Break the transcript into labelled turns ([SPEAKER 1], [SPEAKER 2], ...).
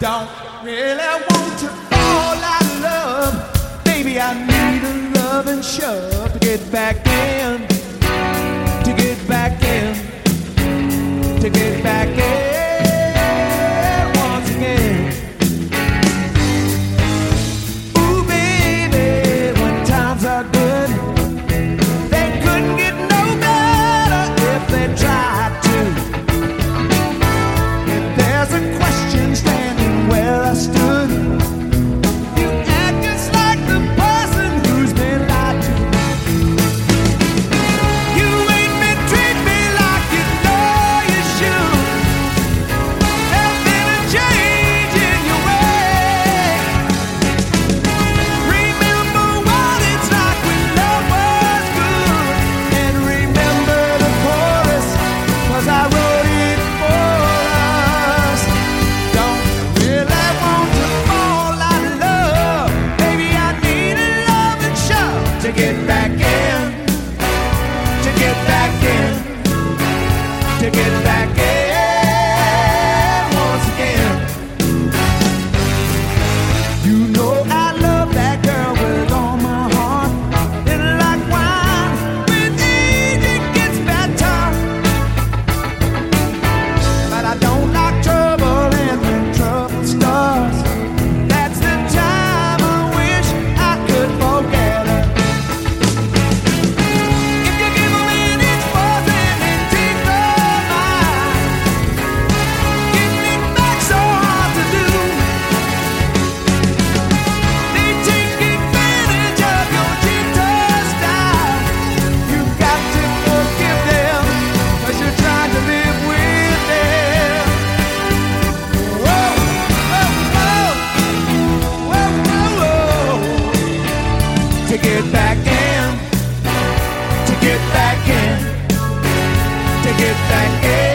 [SPEAKER 1] don't really want to fall out of love. Baby, I need a love and shove to get back in, to get back in, to get back in once again. Ooh, baby, when times are good, they couldn't get no better if they tried to. If there's a question standing where I stood, you act just like the person who's been lied to. You ain't been treating me like you know you should. There's been a change in your way. Remember what it's like when love was good, and remember the chorus, 'cause I wrote it for us. Don't really want to fall out of love. Baby, I need a love and shove to get back in, to get back in, to get back in once again. You know I love that girl with all my heart. And like wine, with age it gets better. But I don't like trouble, and when trouble starts, that's the time I wish I could forget her. If you give a man his poison and take her mind, getting it back so hard to do. They take advantage of your gentle style. You've got to forgive them, 'cause you're trying to live with them. Whoa, whoa, whoa, whoa, whoa, whoa. To get back in, to get back in, to get back in.